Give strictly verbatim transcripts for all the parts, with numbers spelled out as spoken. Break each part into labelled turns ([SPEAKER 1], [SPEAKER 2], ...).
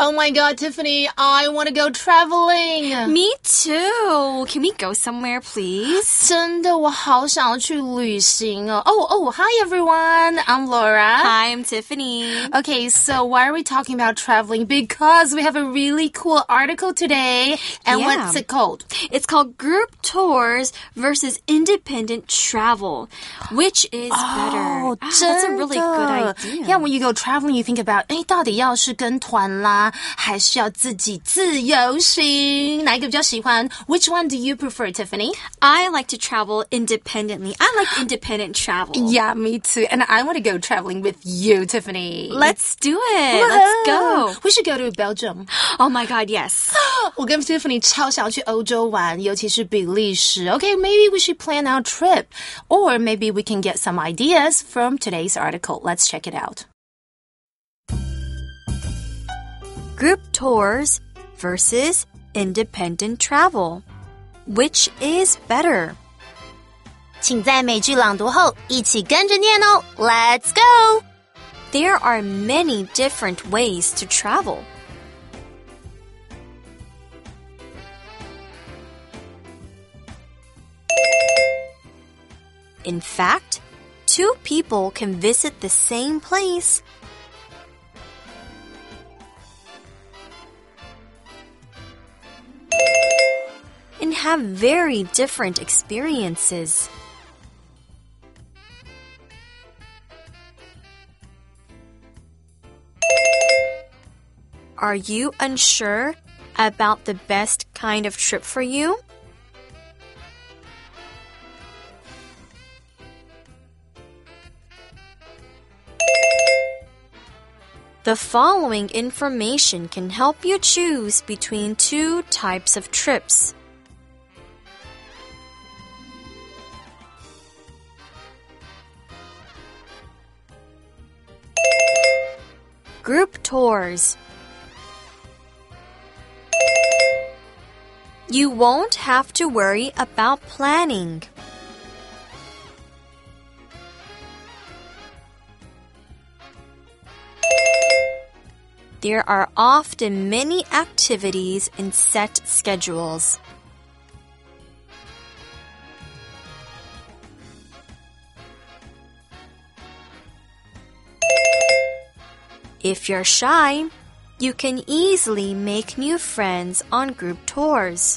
[SPEAKER 1] Oh my god, Tiffany, I want to go traveling.
[SPEAKER 2] Me too. Can we go somewhere, please?
[SPEAKER 1] 真的，我好想要去旅行哦。Oh, oh, hi everyone. I'm Laura.
[SPEAKER 2] Hi, I'm Tiffany.
[SPEAKER 1] Okay, so why are we talking about traveling? Because we have a really cool article today. And
[SPEAKER 2] Yeah.
[SPEAKER 1] what's it called?
[SPEAKER 2] It's called Group Tours versus Independent Travel. Which is better?
[SPEAKER 1] Oh,
[SPEAKER 2] Ah, that's a really good
[SPEAKER 1] 真的
[SPEAKER 2] idea.
[SPEAKER 1] Yeah, when you go traveling, you think about, 诶，到底要是跟团啦，还是要自己自由行？哪一个比较喜欢？ Which one do you prefer, Tiffany?
[SPEAKER 2] I like to travel independently. I like independent travel.
[SPEAKER 1] Yeah, me too. And I want to go traveling with you, Tiffany.
[SPEAKER 2] Let's do it. Let's go.
[SPEAKER 1] We should go to Belgium.
[SPEAKER 2] Oh my god, yes.
[SPEAKER 1] 我跟 Tiffany 超想去欧洲玩，尤其是比利时。Okay, maybe we should plan our trip. Or maybe we can get some ideas from today's article. Let's check it out.
[SPEAKER 2] Group tours versus independent travel. Which is better?
[SPEAKER 1] 请在美句朗读后一起跟着念哦。Let's go!
[SPEAKER 2] There are many different ways to travel. In fact, two people can visit the same place. And have very different experiences. Are you unsure about the best kind of trip for you? The following information can help you choose between two types of trips. Group tours. You won't have to worry about planning. There are often many activities and set schedules. If you're shy, you can easily make new friends on group tours.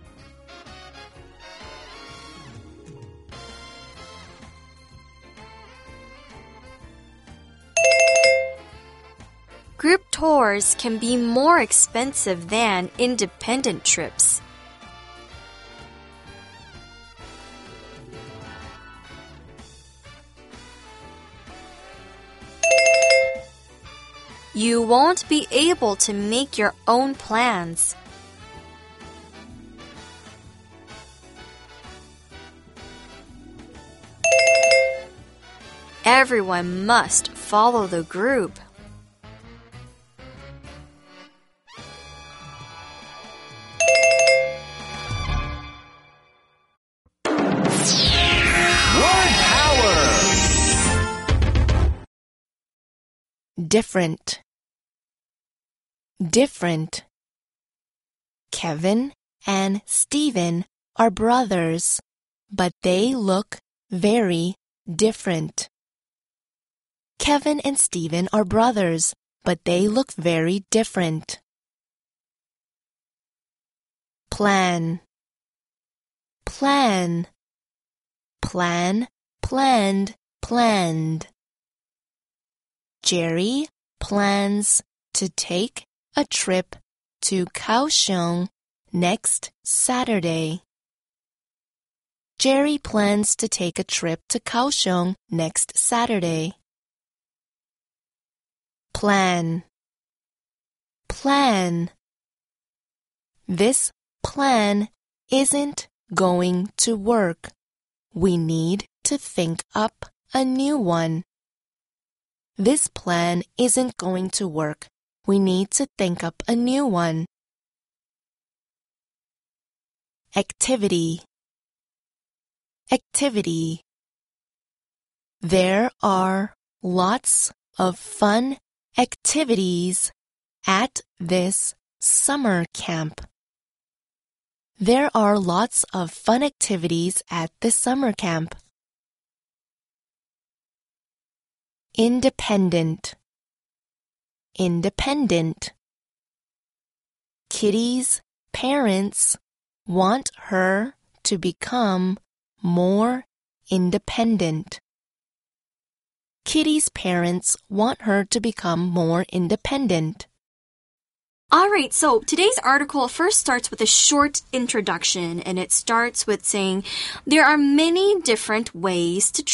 [SPEAKER 2] Group tours can be more expensive than independent trips. You won't be able to make your own plans. Everyone must follow the group.
[SPEAKER 3] Different. Different. Kevin and Stephen are brothers, but they look very different. Kevin and Stephen are brothers, but they look very different. Plan. Plan. Plan, planned, planned. Jerry plans to take a trip to Kaohsiung next Saturday. Jerry plans to take a trip to Kaohsiung next Saturday. Plan. Plan. This plan isn't going to work. We need to think up a new one. This plan isn't going to work. We need to think up a new one. Activity. Activity. There are lots of fun activities at this summer camp. There are lots of fun activities at the summer camp. Independent. Independent. Kitty's parents want her to become more independent. Kitty's parents want her to become more independent.
[SPEAKER 2] Alright, so today's article first starts with a short introduction, and it starts with saying, there are many different ways to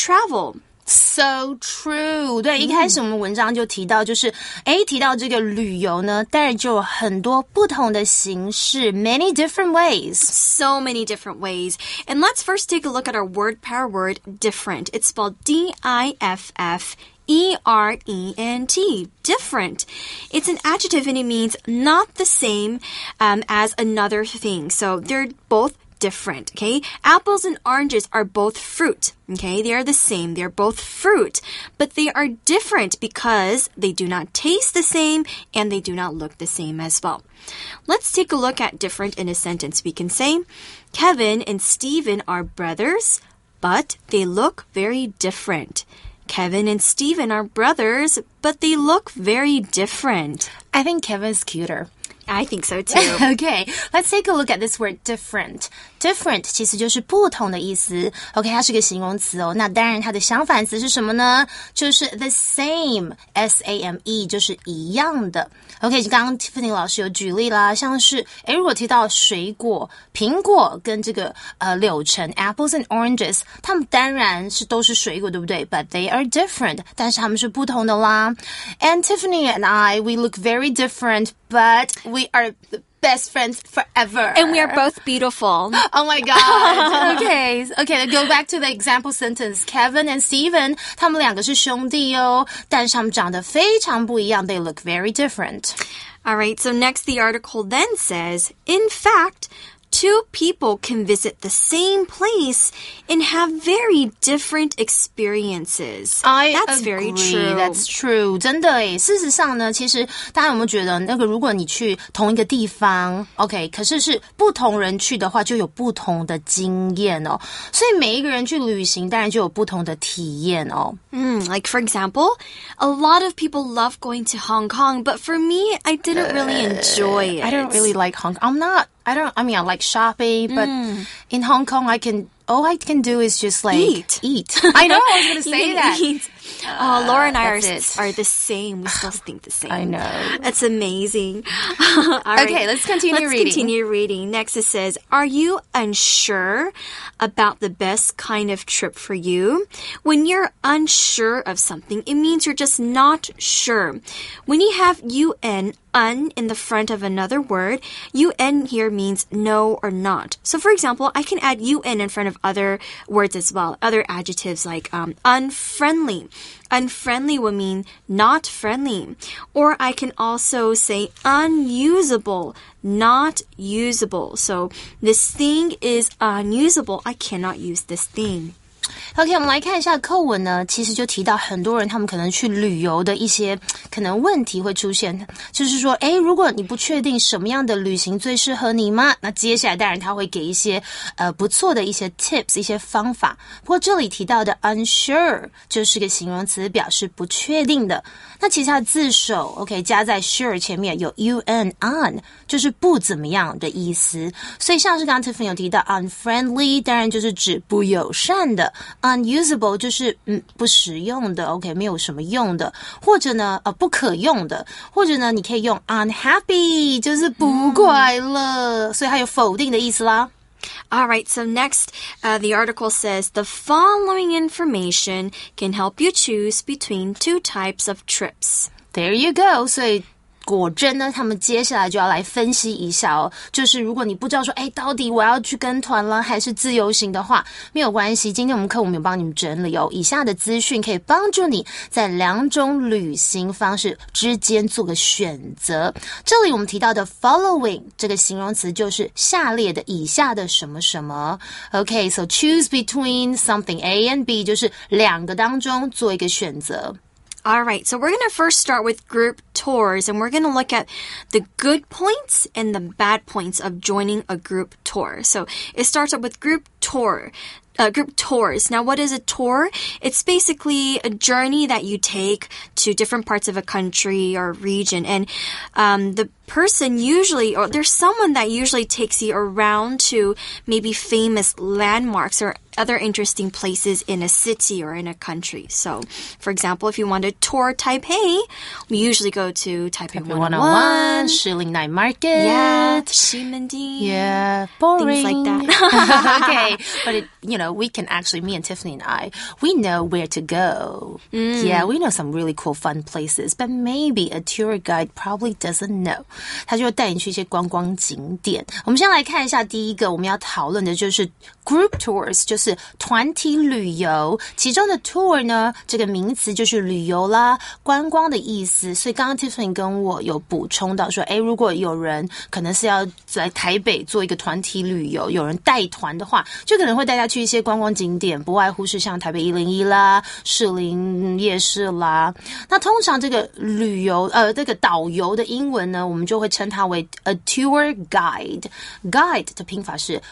[SPEAKER 2] travel.So
[SPEAKER 1] true. 对，一开始我们文章就提到，就是诶提到这个旅游呢，当然就有很多不同的形式 many different ways.
[SPEAKER 2] So many different ways. And let's first take a look at our word power word different. It's spelled D I F F E R E N T. Different. It's an adjective and it means not the same um, as another thing. So they're both different, okay? Apples and oranges are both fruit, okay? They are the same. They're both fruit, but they are different because they do not taste the same and they do not look the same as well. Let's take a look at different in a sentence. We can say, Kevin and Stephen are brothers, but they look very different. Kevin and Stephen are brothers, but they look very different.
[SPEAKER 1] I think Kevin's cuter.I
[SPEAKER 2] think so too.
[SPEAKER 1] Okay, let's take a look at this word different. Different 其实就是不同的意思。OK, 它是个形容词哦。那当然它的相反词是什么呢？就是 the same, S A M E, 就是一样的。OK, 刚刚 Tiffany 老师有举例啦，像是诶如果提到水果，苹果跟这个呃柳橙 apples and oranges, 它们当然是都是水果，对不对？ But they are different, 但是它们是不同的啦。And Tiffany and I, we look very different, but we are the best friends forever.
[SPEAKER 2] And we are both beautiful.
[SPEAKER 1] Oh my god. Okay. Okay, go back to the example sentence. Kevin and Stephen, 他们两个是兄弟哦，但是他们长得非常不一样。They look very different.
[SPEAKER 2] All right, so next the article then says, in fact, two people can visit the same place and have very different experiences.
[SPEAKER 1] I
[SPEAKER 2] That's
[SPEAKER 1] agree.
[SPEAKER 2] very true.
[SPEAKER 1] That's true. 真的耶。事实上呢，其实大家有没有觉得，那个如果你去同一个地方 ，OK， 可是是不同人去的话，就有不同的经验哦。所以每一个人去旅行，当然就有不同的体验哦。
[SPEAKER 2] Mm, like for example, a lot of people love going to Hong Kong, but for me, I didn't really enjoy it.
[SPEAKER 1] I don't really like Hong Kong. I'm not.I don't, I mean, I like shopping, but mm. in Hong Kong, I can, all I can do is just like
[SPEAKER 2] eat.
[SPEAKER 1] eat. I know, I was going to say that.
[SPEAKER 2] Eat. Uh, oh, Laura and I are,
[SPEAKER 1] it.
[SPEAKER 2] are the same. We still think the same.
[SPEAKER 1] I know.
[SPEAKER 2] That's amazing. All right.
[SPEAKER 1] Okay, let's continue
[SPEAKER 2] let's
[SPEAKER 1] reading.
[SPEAKER 2] Let's continue reading. Next it says, are you unsure about the best kind of trip for you? When you're unsure of something, it means you're just not sure. When you have un, un in the front of another word, un here means no or not. So for example, I can add un in front of other words as well, other adjectives like um, unfriendly. Unfriendly would mean not friendly. Or I can also say unusable, not usable. So this thing is unusable. I cannot use this thing.OK,
[SPEAKER 1] 我们来看一下课文呢，其实就提到很多人他们可能去旅游的一些可能问题会出现，就是说诶如果你不确定什么样的旅行最适合你吗？那接下来当然他会给一些呃不错的一些 tips 一些方法。不过这里提到的 unsure 就是个形容词，表示不确定的。那其实它的字首 OK 加在 sure 前面有 un on 就是不怎么样的意思。所以像是刚刚 Tiffany 有提到 unfriendly 当然就是指不友善的，unusable 就是嗯不实用的 ，OK 没有什么用的，或者呢呃不可用的，或者呢你可以用 unhappy 就是不快乐，嗯、所以它有否定的意思啦。
[SPEAKER 2] All right, so next, uh, the article says, the following information can help you choose between two types of trips.
[SPEAKER 1] There you go. 所以果真呢，他们接下来就要来分析一下哦。就是如果你不知道说，哎，到底我要去跟团了还是自由行的话，没有关系。今天我们课我们有帮你们整理哦，以下的资讯可以帮助你在两种旅行方式之间做个选择。这里我们提到的 following 这个形容词就是下列的、以下的什么什么。Okay, so choose between something A and B 就是两个当中做一个选择。
[SPEAKER 2] All right, so we're going to first start with group tours, and we're going to look at the good points and the bad points of joining a group tour. So it starts up with group tour. Uh, group tours. Now, what is a tour? It's basically a journey that you take to different parts of a country or region. And um, the person usually, or there's someone that usually takes you around to maybe famous landmarks or other interesting places in a city or in a country. So, for example, if you want to tour Taipei, we usually go to Taipei,
[SPEAKER 1] Taipei one oh one, Shilin Night Market.
[SPEAKER 2] Yeah, Ximending.
[SPEAKER 1] Yeah, boring.
[SPEAKER 2] Things like that.
[SPEAKER 1] Okay, but it, you know, we can actually, me and Tiffany and I, we know where to go. Mm. Yeah, we know some really cool, fun places, but maybe a tour guide probably doesn't know. 他就会带你去一些观光景点。我们先来看一下第一个我们要讨论的就是 group tours， 就是团体旅游。其中的 tour 呢，这个名词就是旅游啦、观光的意思。所以刚刚 Tiffany 跟我有补充到说，诶，如果有人可能是要来台北做一个团体旅游，有人带团的话，就可能会带他去一些观光景点，不外乎是像台北一零一啦、士林夜市啦。那通常这个旅游呃这个导游的英文呢，我们就会称它为 a tour guide。guide 的拼法是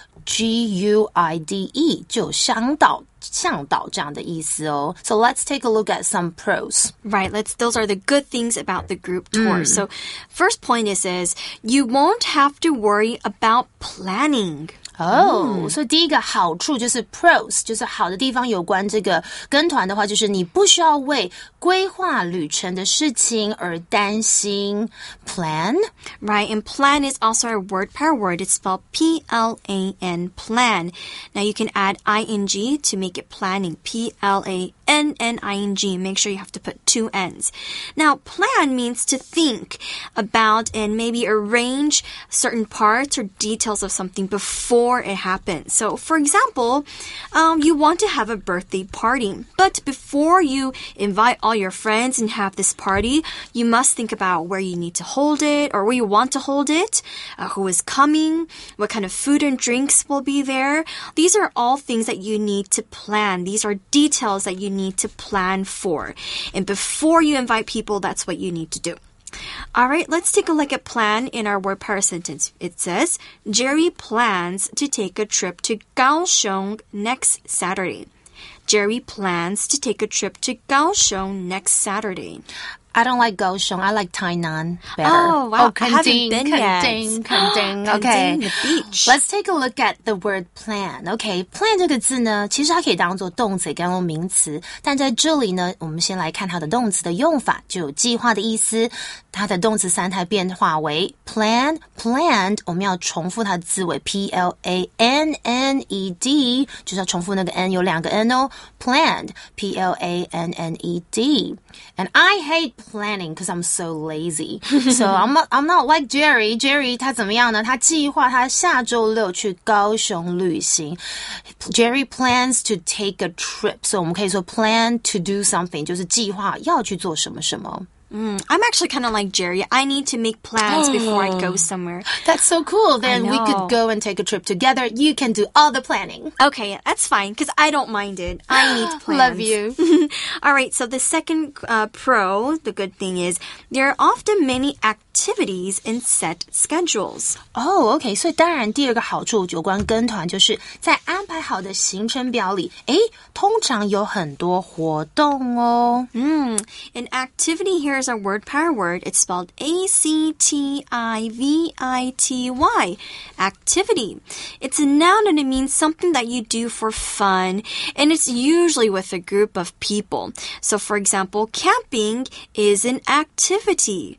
[SPEAKER 1] G U I D E， 就有向导向导这样的意思哦。So let's take a look at some pros.
[SPEAKER 2] Right, let's. Those are the good things about the group tour. Mm. So first point is, is you won't have to worry about planning.
[SPEAKER 1] 哦，所以第一个好处就是 pros， 就是好的地方有关这个跟团的话，就是你不需要为规划旅程的事情而担心。Plan?
[SPEAKER 2] Right, and plan is also a word pair word. It's spelled P L A N, plan. Now you can add ing to make it planning. P L A N N I N G. Make sure you have to put two N's. Now, plan means to think about and maybe arrange certain parts or details of something before it happens. So, for example, um, you want to have a birthday party, but before you invite all your friends and have this party, you must think about where you need to hold it or where you want to hold it, uh, who is coming, what kind of food and drinks will be there. These are all things that you need to plan. These are details that you need to plan for. And before you invite people, that's what you need to do. All right, let's take a look at plan in our word pair sentence. It says, Jerry plans to take a trip to Kaohsiung next Saturday. Jerry plans to take a trip to Kaohsiung next Saturday.
[SPEAKER 1] I don't like Kaohsiung. I like Tainan better.
[SPEAKER 2] Oh, wow.
[SPEAKER 1] Oh,
[SPEAKER 2] I haven't
[SPEAKER 1] Kending,
[SPEAKER 2] been
[SPEAKER 1] Kending,
[SPEAKER 2] yet.
[SPEAKER 1] Kending. Okay.
[SPEAKER 2] Kending, the beach.
[SPEAKER 1] Let's take a look at the word plan. Okay, plan 这个字呢，其实它可以当做动词，也可以当做名词。但在这里呢，我们先来看它的动词的用法，就有计划的意思。它的动词三态变化为 plan, planned。我们要重复它的字尾 P L A N N E D， 就是要重复那个 N， 有两个 N 哦。Planned, P L A N N E D. And I hate planning because I'm so lazy. So I'm not, I'm not like Jerry. Jerry 他怎么样呢？他计划他下周六去高雄旅行。Jerry plans to take a trip. So 我们可以说 plan to do something， 就是计划要去做什么什么。
[SPEAKER 2] Mm, I'm actually kind of like Jerry. I need to make plans oh, before I go somewhere.
[SPEAKER 1] That's so cool. Then we could go and take a trip together. You can do all the planning.
[SPEAKER 2] Okay, that's fine because I don't mind it. I need plans.
[SPEAKER 1] Love you.
[SPEAKER 2] All right, so the second uh, pro, the good thing is, there are often many activities in set schedules.
[SPEAKER 1] Oh, okay. 所以当然第二个好处有关跟团，就是在安排好的行程表里，诶，通常有很多活动哦。
[SPEAKER 2] Mm, an activity here is a word pair word. It's spelled A C T I V I T Y. Activity. It's a noun and it means something that you do for fun, and it's usually with a group of people. So, for example, camping is an activity.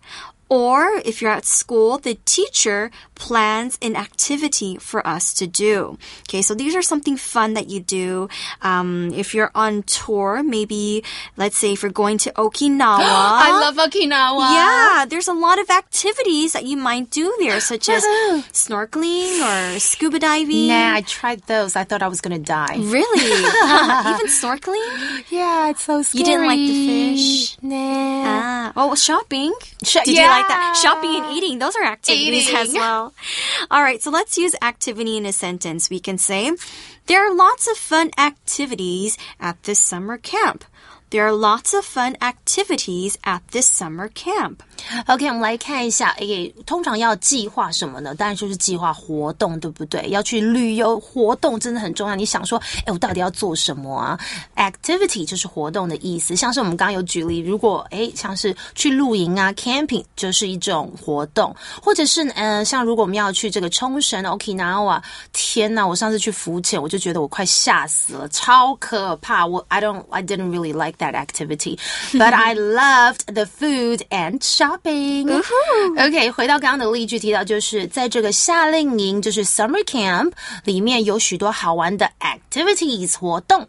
[SPEAKER 2] Or if you're at school, the teacher plans an activity for us to do. Okay, so these are something fun that you do. Um, if you're on tour, maybe, let's say if you're going to Okinawa.
[SPEAKER 1] I love Okinawa.
[SPEAKER 2] Yeah, there's a lot of activities that you might do there, such as snorkeling or scuba diving.
[SPEAKER 1] Nah, I tried those. I thought I was going to die.
[SPEAKER 2] Really? Even snorkeling?
[SPEAKER 1] Yeah, it's so scary.
[SPEAKER 2] You didn't like the fish?
[SPEAKER 1] Nah.
[SPEAKER 2] Ah. Oh, shopping?
[SPEAKER 1] Sh-
[SPEAKER 2] Did
[SPEAKER 1] yeah.
[SPEAKER 2] you like that? Shopping and eating, those are activities
[SPEAKER 1] Eating.
[SPEAKER 2] as well. All right, so let's use activity in a sentence. We can say, there are lots of fun activities at this summer camp. There are lots of fun activities at this summer camp.
[SPEAKER 1] OK, 我们来看一下，诶，通常要计划什么呢？当然就是计划活动，对不对？要去旅游，活动真的很重要。你想说，诶，我到底要做什么啊 ？Activity 就是活动的意思，像是我们刚刚有举例，如果诶，像是去露营啊 ，camping 就是一种活动，或者是呃，像如果我们要去这个冲绳 Okinawa， 天哪，我上次去浮潜，我就觉得我快吓死了，超可怕。我 I don't I didn't really like that activity, but I loved the food and shopping. OK, 回到刚刚的例句提到，就是在这个夏令营，就是 summer camp 里面有许多好玩的 activities 活动。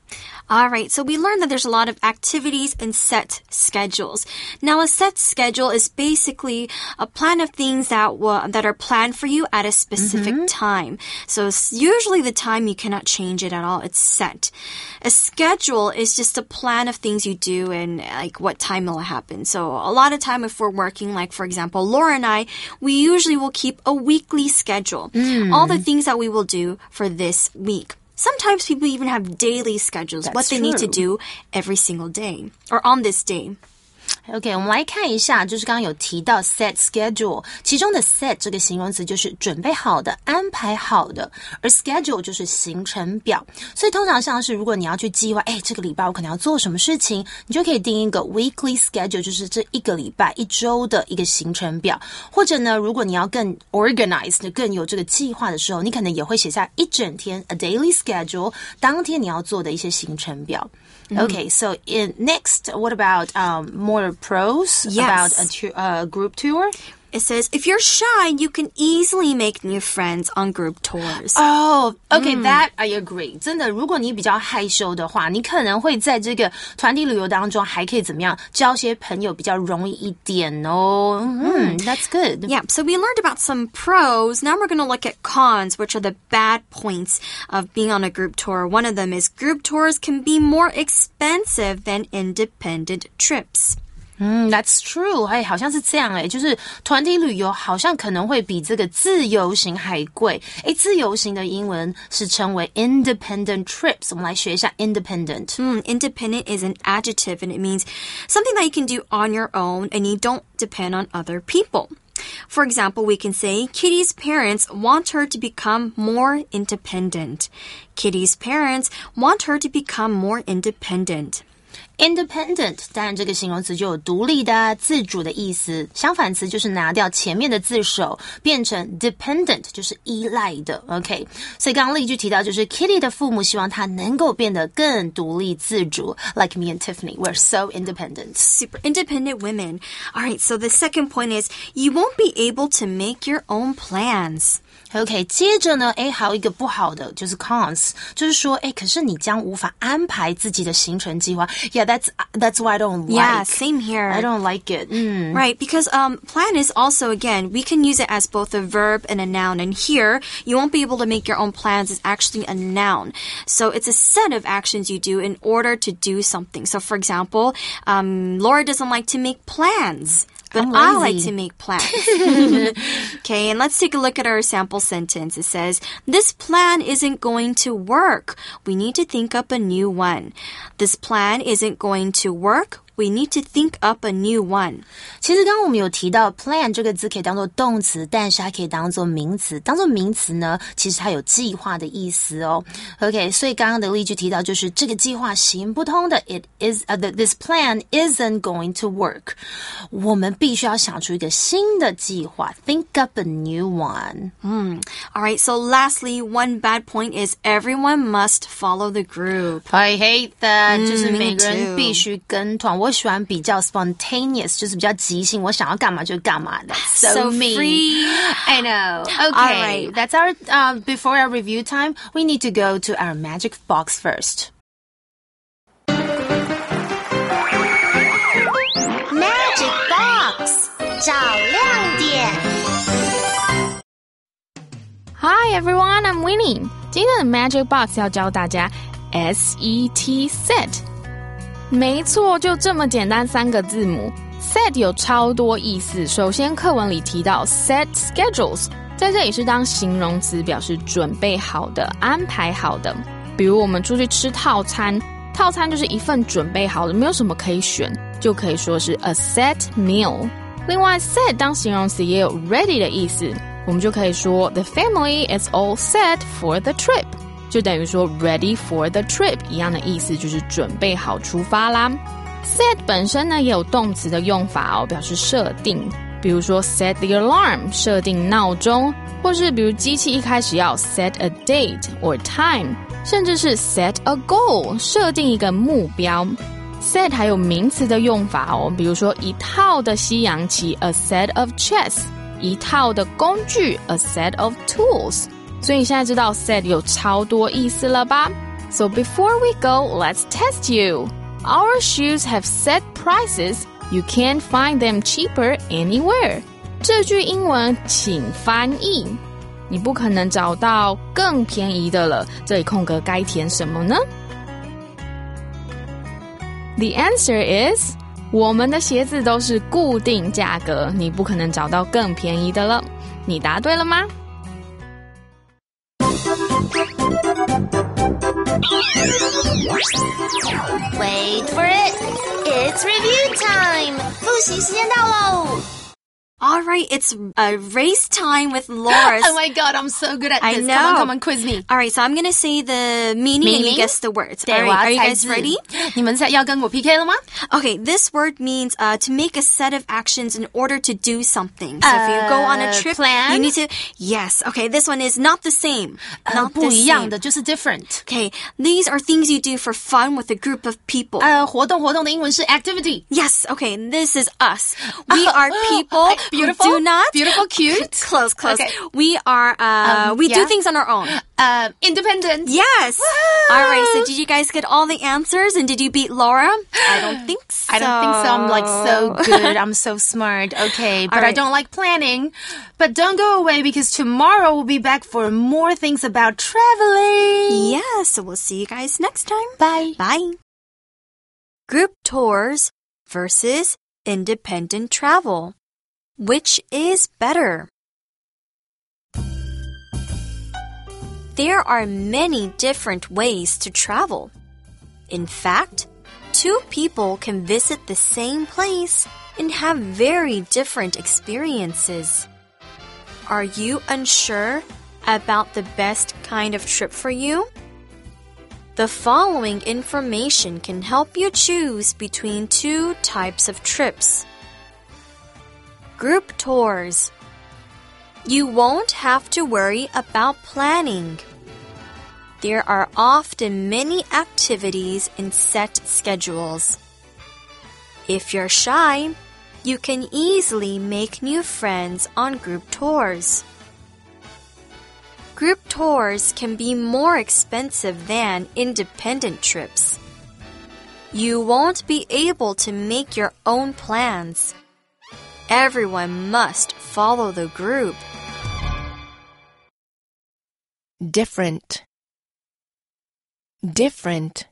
[SPEAKER 2] All right, so we learned that there's a lot of activities and set schedules. Now, a set schedule is basically a plan of things that will, that are planned for you at a specific mm-hmm. time. So it's usually the time you cannot change it at all. It's set. A schedule is just a plan of things you do and like what time it will happen. So a lot of time if we're working, like for example, Laura and I, we usually will keep a weekly schedule. Mm. All the things that we will do for this week.Sometimes people even have daily schedules,
[SPEAKER 1] That's
[SPEAKER 2] what they
[SPEAKER 1] true.
[SPEAKER 2] need to do every single day or on this day.
[SPEAKER 1] OK, 我们来看一下，就是刚刚有提到 set schedule， 其中的 set 这个形容词就是准备好的、安排好的，而 schedule 就是行程表。所以通常像是如果你要去计划，哎，这个礼拜我可能要做什么事情，你就可以定一个 weekly schedule， 就是这一个礼拜、一周的一个行程表。或者呢，如果你要更 organized， 更有这个计划的时候，你可能也会写下一整天 a daily schedule， 当天你要做的一些行程表。Okay, so in next, what about um, more pros
[SPEAKER 2] yes.
[SPEAKER 1] about a tu- uh, group tour?
[SPEAKER 2] It says, if you're shy, you can easily make new friends on group tours.
[SPEAKER 1] Oh, okay, mm. that I agree. 真的，如果你比较害羞的话，你可能会在这个团体旅游当中还可以怎么样交些朋友比较容易一点哦。Mm, that's good.
[SPEAKER 2] Yeah, so we learned about some pros. Now we're going to look at cons, which are the bad points of being on a group tour. One of them is group tours can be more expensive than independent trips.
[SPEAKER 1] 嗯 ，That's true， 哎，好像是这样哎，就是团体旅游好像可能会比这个自由行还贵。哎，自由行的英文是称为 independent trips。我们来学一下 independent。
[SPEAKER 2] 嗯 ，independent is an adjective and it means something that you can do on your own and you don't depend on other people. For example, we can say Kitty's parents want her to become more independent. Kitty's parents want her to become more independent.Independent
[SPEAKER 1] 当然这个形容词就有独立的、自主的意思，相反词就是拿掉前面的字首，变成 dependent 就是依赖的 OK， 所以刚刚例句提到就是 Kitty 的父母希望她能够变得更独立自主 Like me and Tiffany, we're so independent.
[SPEAKER 2] Super independent women. Alright, so the second point is you won't be able to make your own plans.OK,
[SPEAKER 1] 接着呢，诶，还有一个不好的就是 cons， 就是说，诶，可是你将无法安排自己的行程计划。Yeah, that's that's why I don't like.
[SPEAKER 2] Yeah, same here.
[SPEAKER 1] I don't like it. Mm.
[SPEAKER 2] Right, because um, plan is also again we can use it as both a verb and a noun. And here, you won't be able to make your own plans is actually a noun. So it's a set of actions you do in order to do something. So, for example, um, Laura doesn't like to make plans.But I like to make plans. Okay, and let's take a look at our sample sentence. It says, this plan isn't going to work. We need to think up a new one. This plan isn't going to work.We need to think up a new one.
[SPEAKER 1] 其实刚刚我们有提到 plan 这个字可以当作动词，但是它可以当作名词。当作名词呢，其实它有计划的意思哦。OK， 所以刚刚的例句提到就是这个计划行不通的 It is、uh, this plan isn't going to work. 我们必须要想出一个新的计划 Think up a new one.
[SPEAKER 2] Mm. Alright, so lastly, one bad point is everyone must follow the group.
[SPEAKER 1] I hate that. 、嗯、就是每个人
[SPEAKER 2] me too.
[SPEAKER 1] 必须跟团。我喜欢比较 spontaneous， 就是比较即兴，我想要干嘛就干嘛的。So,
[SPEAKER 2] so
[SPEAKER 1] me.
[SPEAKER 2] free.
[SPEAKER 1] I know. Okay,
[SPEAKER 2] right.
[SPEAKER 1] that's our, uh, before our review time, we need to go to our magic box first.
[SPEAKER 4] Magic box, 找亮点。
[SPEAKER 3] Hi everyone, I'm Winnie. 今天的 Magic Box 要教大家 S E T set。没错，就这么简单三个字母。Set 有超多意思。首先，课文里提到 set schedules， 在这里是当形容词，表示准备好的、安排好的。比如我们出去吃套餐
[SPEAKER 5] 套餐就是一份准备好的，没有什么可以选，就可以说是 a set meal。另外 set 当形容词也有 ready 的意思，我们就可以说 the family is all set for the trip， 就等于说 ready for the trip 一样的意思，就是准备好出发啦。set 本身呢也有动词的用法哦，表示设定，比如说 set the alarm 设定闹钟，或是比如机器一开始要 set a date or time， 甚至是 set a goal 设定一个目标。 set 还有名词的用法哦，比如说一套的西洋棋 a set of chess， 一套的工具 a set of tools。 所以你现在知道 set 有超多意思了吧？ So before we go, let's test you. Our shoes have set prices. You can't find them cheaper anywhere. 这句英文请翻译，你不可能找到更便宜的了，这里空格该填什么呢？ The answer is 我们的鞋子都是固定价格，你不可能找到更便宜的了。你答对了吗？
[SPEAKER 4] Wait for it. It's review time. 复习时间到喽。
[SPEAKER 2] All right, it's a race time with Laura.
[SPEAKER 1] Oh my god, I'm so good at
[SPEAKER 2] I
[SPEAKER 1] this.
[SPEAKER 2] know.
[SPEAKER 1] Come on, come on, quiz me.
[SPEAKER 2] All right, so I'm going to say the meaning,
[SPEAKER 1] Meaning?
[SPEAKER 2] and you guess the words.
[SPEAKER 1] 对，
[SPEAKER 2] All
[SPEAKER 1] 我
[SPEAKER 2] right,
[SPEAKER 1] 要
[SPEAKER 2] are you
[SPEAKER 1] 猜
[SPEAKER 2] guys
[SPEAKER 1] 字。
[SPEAKER 2] ready?
[SPEAKER 1] 你们在要跟我 P K 了吗？
[SPEAKER 2] Okay, this word means uh, to make a set of actions in order to do something. So if you go on a
[SPEAKER 1] Uh,
[SPEAKER 2] trip,
[SPEAKER 1] plan?
[SPEAKER 2] you need to... Yes, okay, this one is not the same.
[SPEAKER 1] 呃
[SPEAKER 2] Not
[SPEAKER 1] 不
[SPEAKER 2] the
[SPEAKER 1] 一样
[SPEAKER 2] same.
[SPEAKER 1] 的，就是 different。
[SPEAKER 2] Okay, these are things you do for fun with a group of people.
[SPEAKER 1] 呃，活动活动的英文是 activity。
[SPEAKER 2] Yes, okay, this is us. We are people
[SPEAKER 1] Beautiful,
[SPEAKER 2] who do not...
[SPEAKER 1] beautiful, cute.
[SPEAKER 2] Close, close.
[SPEAKER 1] Okay.
[SPEAKER 2] We are, uh,
[SPEAKER 1] Um,
[SPEAKER 2] we do
[SPEAKER 1] yeah.
[SPEAKER 2] things on our own.
[SPEAKER 1] Uh, independent.
[SPEAKER 2] Yes. All right, so did you guys get all the answers and did you beat Laura? I don't think so.
[SPEAKER 1] I don't think so. I'm like so good. I'm so smart. Okay, but
[SPEAKER 2] All
[SPEAKER 1] I
[SPEAKER 2] right.
[SPEAKER 1] don't like planning. But don't go away because tomorrow we'll be back for more things about traveling.
[SPEAKER 2] Yeah, so we'll see you guys next time.
[SPEAKER 1] Bye.
[SPEAKER 2] Bye. Group tours versus independent travel. Which is better? There are many different ways to travel. In fact, two people can visit the same place and have very different experiences. Are you unsure about the best kind of trip for you? The following information can help you choose between two types of trips. Group tours. You won't have to worry about planning. There are often many activities and set schedules. If you're shy, you can easily make new friends on group tours. Group tours can be more expensive than independent trips. You won't be able to make your own plans. Everyone must follow the group.
[SPEAKER 3] Different. Different.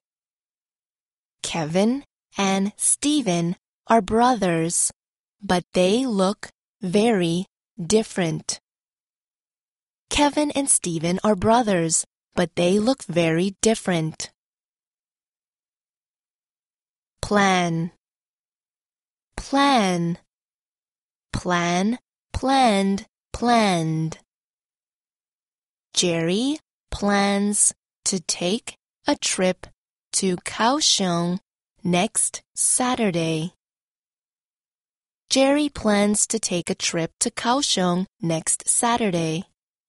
[SPEAKER 3] Kevin and Stephen are brothers, but they look very different. Kevin and Stephen are brothers, but they look very different. Plan. Plan. Plan, planned, planned. Jerry plans to take a trip to Kaohsiung next Saturday. Jerry plans to take a trip to Kaohsiung next Saturday.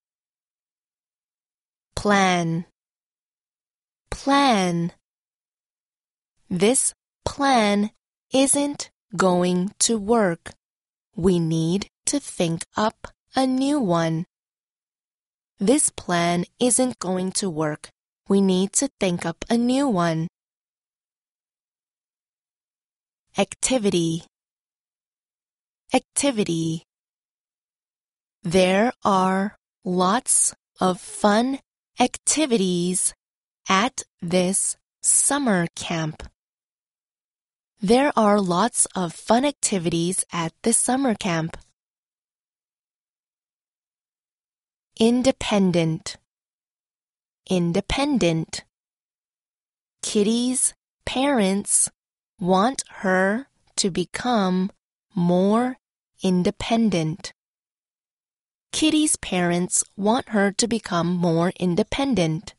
[SPEAKER 3] Plan. Plan. This plan isn't going to work. We need to think up a new one. This plan isn't going to work. We need to think up a new one. Activity. Activity. There are lots of fun activities at this summer camp. There are lots of fun activities at the summer camp. Independent. Independent. Kitty's parents want her to become more independent. Kitty's parents want her to become more independent.